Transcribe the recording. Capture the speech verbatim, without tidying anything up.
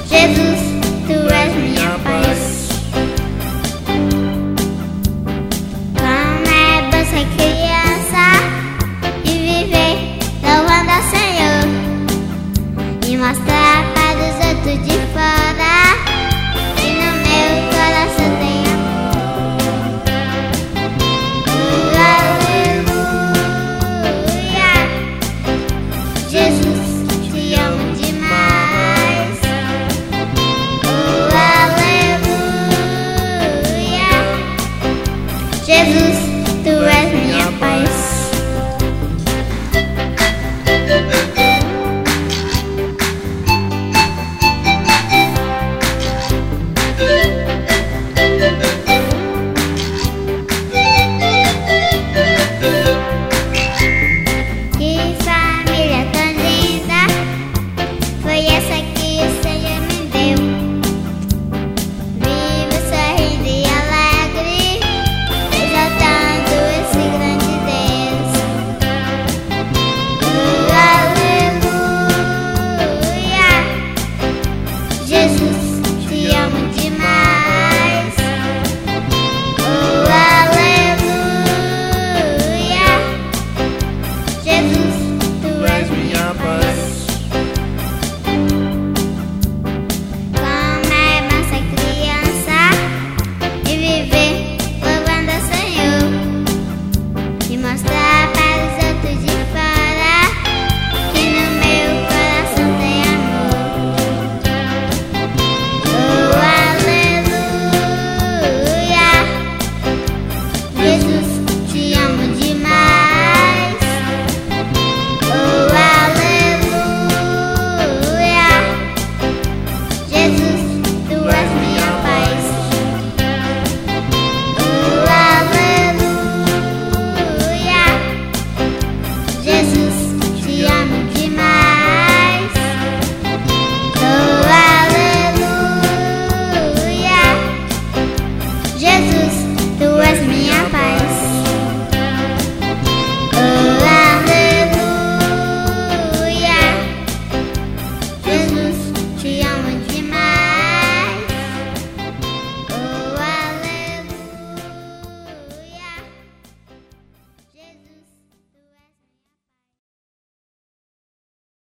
Jesus, tu és minha paz. Como é bom ser criança e viver louvando ao Senhor e mostrar para os outros de fora que no meu coração tem amor. Aleluia, Jesus, te amo demais. Aleluia, Jesus, tu és minha paz. Que família tão linda foi essa que o Senhor me deu. Vivo sorrindo e alegre, exaltando esse grande Deus. Aleluia, Jesus.